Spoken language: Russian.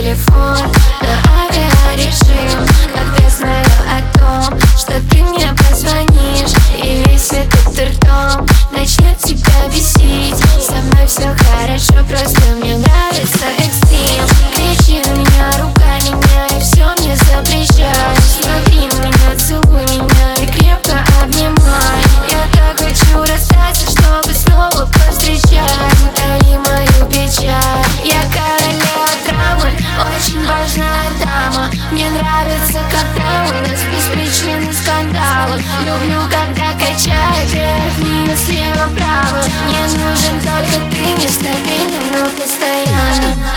телефон на авиарежим, когда знаю о том, что ты мне позвонишь, и весь этот ртом начнет тебя бесить. Со мной все хорошо, просто мне нравится экстрим. Кричи на меня, ругай меня и все мне запрещай. Смотри на меня, целуй меня и крепко обнимай. Я так хочу расстаться, чтобы снова повстречать. Утоли мою печаль. Я королева драмы, очень важная дама. Мне нравится, когда у нас без причины скандалы. Люблю, когда качает вверх-вниз, слева-право. Мне нужен только ты, нестабильно, но постоянно.